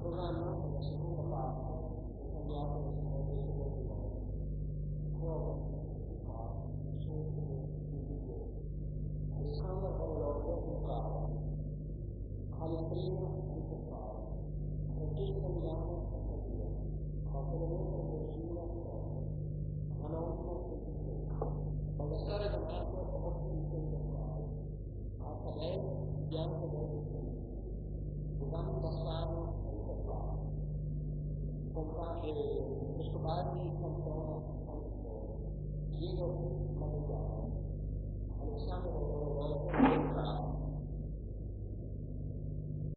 programma nella seconda parte è cambiato le storie di nuovo. Prova Alessandra Paolotto Bucaro, Aleprina Bucaro, Francesca Milano Casalia, Bartolomeo Cosina Anonimo Baldassare Donato Occhi Centrale, Arcadeo Bianco del Giovanni Bassano Enterprise, Escobardi Cantona Cantone, Diego Magliano, Alessandro Rodolfo Bucaro,